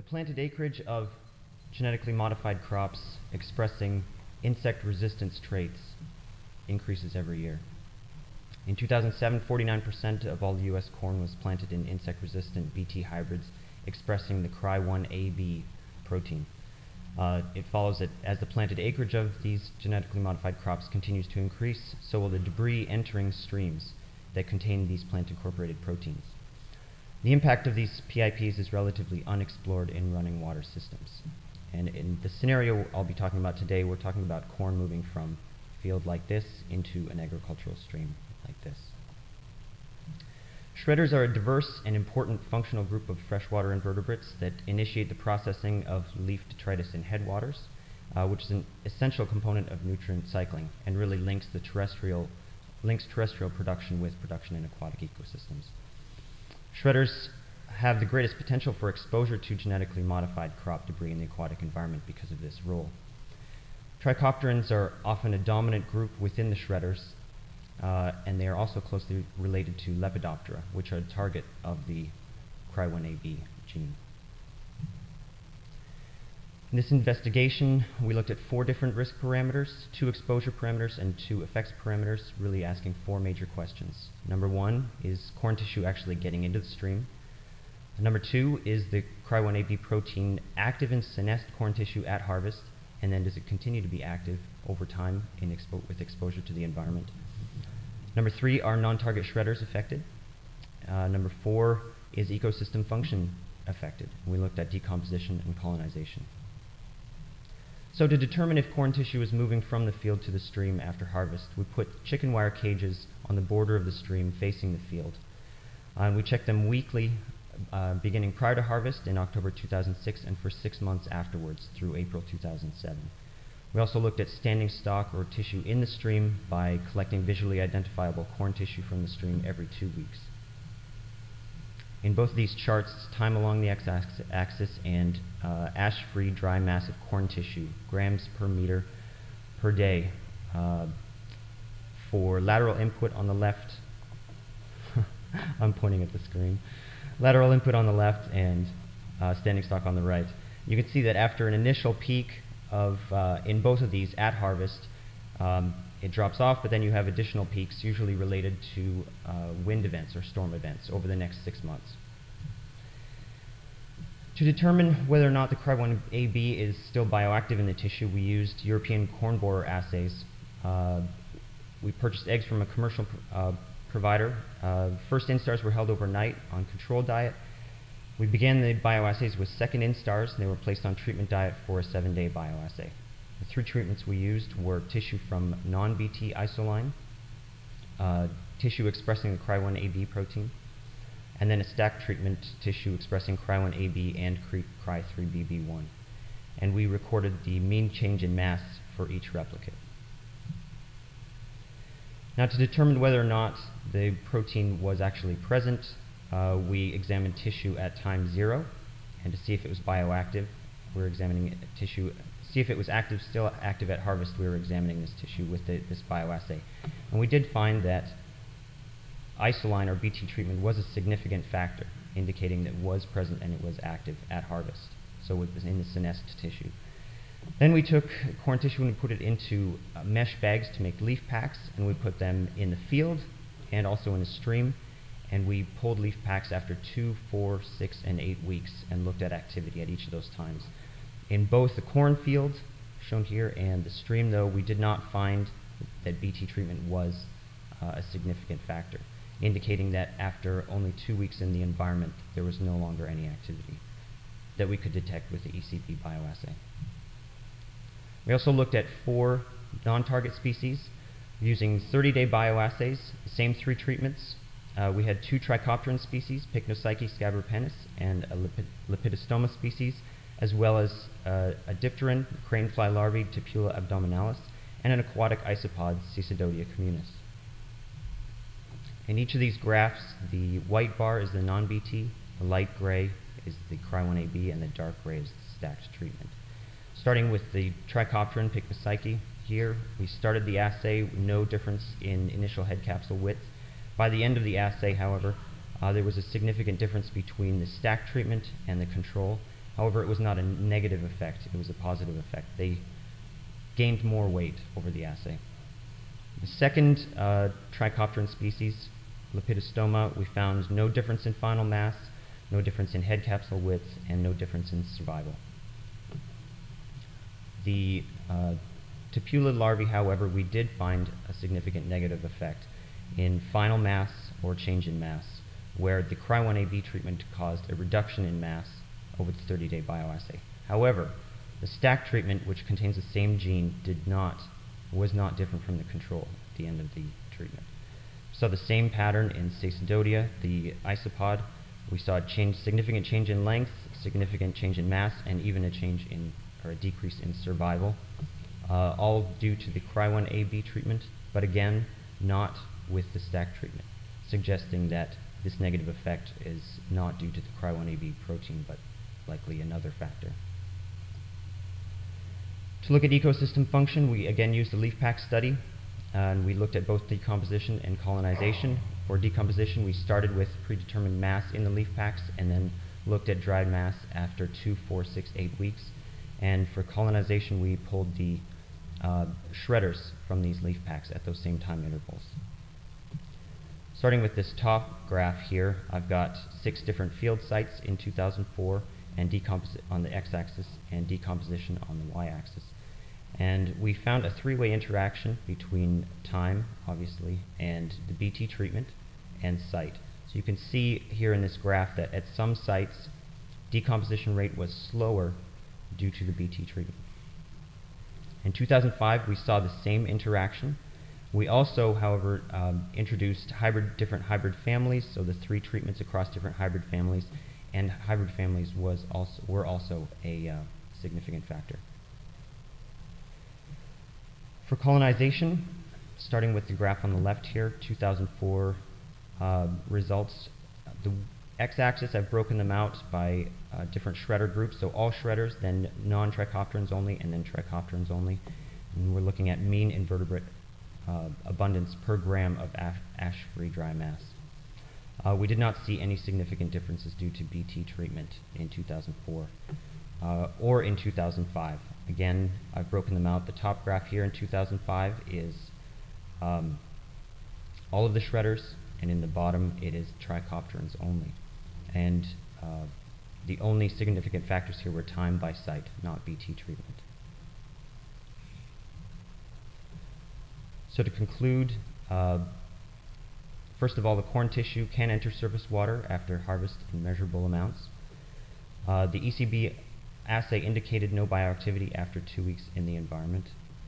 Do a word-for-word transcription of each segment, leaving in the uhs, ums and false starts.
planted acreage of genetically modified crops expressing insect resistance traits increases every year. In two thousand seven, forty-nine percent of all U S corn was planted in insect-resistant B T hybrids expressing the C R Y one A B protein. Uh, it follows that as the planted acreage of these genetically modified crops continues to increase, so will the debris entering streams that contain these plant-incorporated proteins. The impact of these P I Ps is relatively unexplored in running water systems. And in the scenario I'll be talking about today, we're talking about corn moving from a field like this into an agricultural stream like this. Shredders are a diverse and important functional group of freshwater invertebrates that initiate the processing of leaf detritus in headwaters, uh, which is an essential component of nutrient cycling and really links the terrestrial links terrestrial production with production in aquatic ecosystems. Shredders have the greatest potential for exposure to genetically modified crop debris in the aquatic environment because of this role. Trichopterans are often a dominant group within the shredders, uh, and they are also closely related to Lepidoptera, which are a target of the C R Y one A B gene. In this investigation, we looked at four different risk parameters, two exposure parameters, and two effects parameters, really asking four major questions. Number one, is corn tissue actually getting into the stream? Number two, is the C R Y one A B protein active in senesced corn tissue at harvest? And then does it continue to be active over time in expo with exposure to the environment? Number three, are non-target shredders affected? Uh, number four, is ecosystem function affected? We looked at decomposition and colonization. So to determine if corn tissue is moving from the field to the stream after harvest, we put chicken wire cages on the border of the stream facing the field. Uh, and we checked them weekly, uh, beginning prior to harvest in October two thousand six and for six months afterwards through April two thousand seven. We also looked at standing stock or tissue in the stream by collecting visually identifiable corn tissue from the stream every two weeks. In both of these charts, time along the x-axis and uh, ash-free dry mass of corn tissue, grams per meter per day. Uh, for lateral input on the left, I'm pointing at the screen, lateral input on the left and uh, standing stock on the right. You can see that after an initial peak of, uh, in both of these at harvest, um, it drops off, but then you have additional peaks, usually related to uh, wind events or storm events over the next six months. To determine whether or not the C R Y one A B is still bioactive in the tissue, we used European corn borer assays. Uh, we purchased eggs from a commercial pr uh, provider. Uh, first instars were held overnight on control diet. We began the bioassays with second instars, and they were placed on treatment diet for a seven-day bioassay. The three treatments we used were tissue from non-B T isoline, uh, tissue expressing the C R Y one A B protein, and then a stacked treatment tissue expressing C R Y one A B and C R Y three B B one. And we recorded the mean change in mass for each replicate. Now, to determine whether or not the protein was actually present, uh, we examined tissue at time zero, and to see if it was bioactive, we're examining tissue. See if it was active, still active at harvest, we were examining this tissue with the, this bioassay. And we did find that isoline or B T treatment was a significant factor, indicating that it was present and it was active at harvest, so it was in the senesced tissue. Then we took corn tissue and we put it into uh, mesh bags to make leaf packs, and we put them in the field and also in a stream, and we pulled leaf packs after two, four, six, and eight weeks and looked at activity at each of those times. In both the cornfield, shown here, and the stream, though, we did not find that B T treatment was uh, a significant factor, indicating that after only two weeks in the environment, there was no longer any activity that we could detect with the E C P bioassay. We also looked at four non-target species using thirty-day bioassays, the same three treatments. Uh, we had two Trichopteran species, Pycnopsyche scabripennis, and a lipid Lepidostoma species, as well as uh, a dipteran, crane fly larvae, Tipula abdominalis, and an aquatic isopod, Cicododia communis. In each of these graphs, the white bar is the non-B T, the light gray is the C R Y one A B, and the dark gray is the stacked treatment. Starting with the Trichopteran Pycnopsyche, here we started the assay, no difference in initial head capsule width. By the end of the assay, however, uh, there was a significant difference between the stacked treatment and the control, However, it was not a negative effect, it was a positive effect. They gained more weight over the assay. The second uh, Trichopteran species, Lepidostoma, we found no difference in final mass, no difference in head capsule width, and no difference in survival. The uh, Tipula larvae, however, we did find a significant negative effect in final mass or change in mass, where the Cry one A B treatment caused a reduction in mass over the thirty-day bioassay. However, the stack treatment, which contains the same gene, did not, was not different from the control at the end of the treatment. We saw the same pattern in Cecidodia, the isopod. We saw a change, significant change in length, significant change in mass, and even a change in, or a decrease in survival, uh, all due to the Cry one A B treatment, but again, not with the stack treatment, suggesting that this negative effect is not due to the Cry one A B protein, but likely another factor. To look at ecosystem function, we again used the leaf pack study, and we looked at both decomposition and colonization. For decomposition, we started with predetermined mass in the leaf packs and then looked at dried mass after two, four, six, eight weeks. And for colonization, we pulled the uh, shredders from these leaf packs at those same time intervals. Starting with this top graph here, I've got six different field sites in two thousand four and decomposi- on the x-axis and decomposition on the y-axis. And we found a three-way interaction between time, obviously, and the B T treatment and site. So you can see here in this graph that at some sites, decomposition rate was slower due to the B T treatment. In two thousand five, we saw the same interaction. We also, however, um, introduced hybrid, different hybrid families, so the three treatments across different hybrid families, and hybrid families was also, were also a uh, significant factor. For colonization, starting with the graph on the left here, two thousand four uh, results. The x-axis, I've broken them out by uh, different shredder groups, so all shredders, then non-trichopterans only, and then trichopterans only. And we're looking at mean invertebrate uh, abundance per gram of ash-free dry mass. Uh, we did not see any significant differences due to B T treatment in two thousand four uh, or in two thousand five. Again, I've broken them out. The top graph here in two thousand five is um, all of the shredders, and in the bottom it is trichopterans only. And uh, the only significant factors here were time by site, not B T treatment. So to conclude, uh, first of all, the corn tissue can enter surface water after harvest in measurable amounts. Uh, the E C B assay indicated no bioactivity after two weeks in the environment.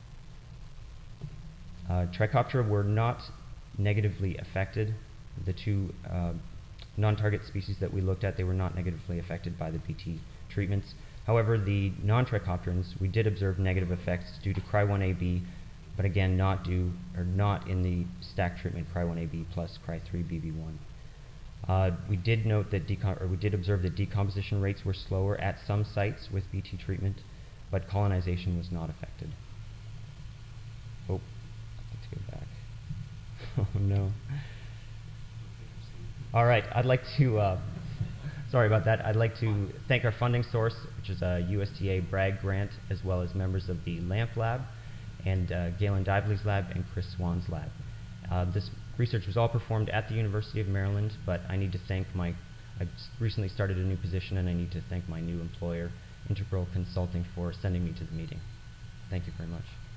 Uh, Trichoptera were not negatively affected. The two uh, non-target species that we looked at, they were not negatively affected by the B T treatments. However, the non-trichopterans, we did observe negative effects due to Cry one A B, but again, not due or not in the stack treatment Cry one A B plus Cry three B B one. Uh, we did note that decom or we did observe that decomposition rates were slower at some sites with B T treatment, but colonization was not affected. Oh, let's go back. Oh no. All right, I'd like to. Uh, sorry about that. I'd like to thank our funding source, which is a U S T A Bragg grant, as well as members of the LAMP lab, and uh, Galen Dively's lab, and Chris Swan's lab. Uh, this research was all performed at the University of Maryland, but I need to thank my, I recently started a new position, and I need to thank my new employer, Integral Consulting, for sending me to the meeting. Thank you very much.